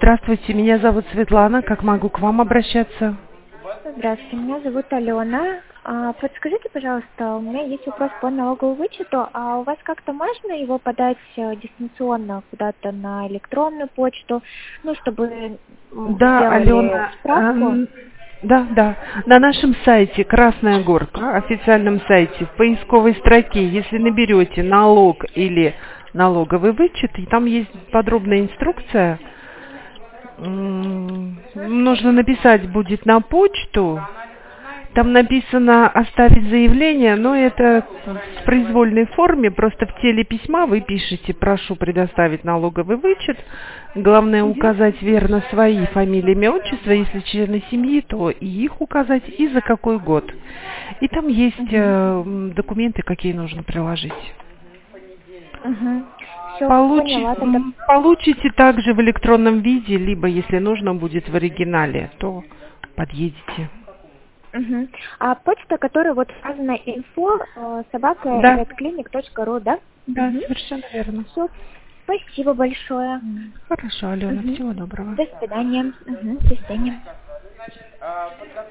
Здравствуйте, меня зовут Светлана. Как могу к вам обращаться? Здравствуйте, меня зовут Алена. Подскажите, пожалуйста, у меня есть вопрос по налоговому вычету. А у вас как-то можно его подать дистанционно куда-то на электронную почту, ну, чтобы Да, сделали Алена, справку? да. На нашем сайте Красная Горка, официальном сайте, в поисковой строке, если наберете налог или налоговый вычет, и там есть подробная инструкция. Нужно написать будет на почту. Там написано оставить заявление, но это в произвольной форме, просто в теле письма вы пишете: прошу предоставить налоговый вычет. Главное Мгм. указать верно свои фамилии, имя, отчество, если члены семьи, то и их указать, и за какой год. И там есть Мгм. документы, какие нужно приложить. Угу. Все, поняла тогда. Получите также в электронном виде, либо, если нужно будет в оригинале, то подъедете. Угу. А почта, которая вот указана info собака Да, redclinic.ru, да? да, Угу. совершенно верно. Все, спасибо большое. Хорошо, Алена, Угу. всего доброго. До свидания. Угу. До свидания.